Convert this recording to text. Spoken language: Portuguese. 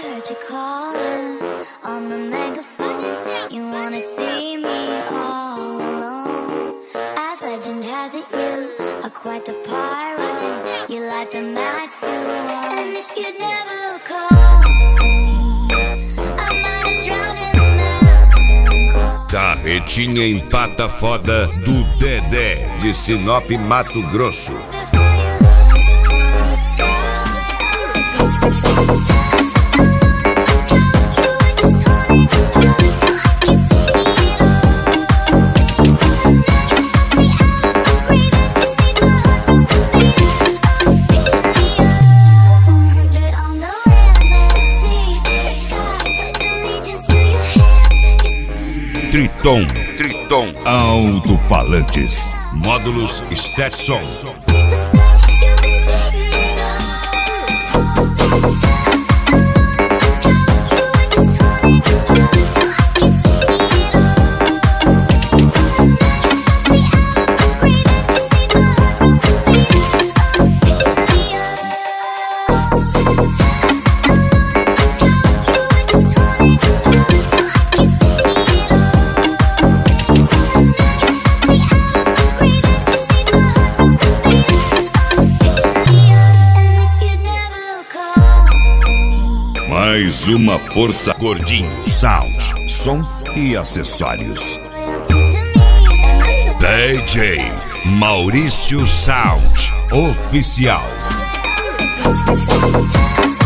heard you calling on the megaphone. You wanna see me all alone. As legend has it, you are quite the pirate. You light the match to one. And if you'd never call me, I might have drowned in the memory. Carretinha empata foda do Dedé, de Sinop, Mato Grosso. Triton Alto-Falantes, módulos Stetson. Mais uma força. Gordinho Sound, som e acessórios. DJ Maurício Sound Oficial.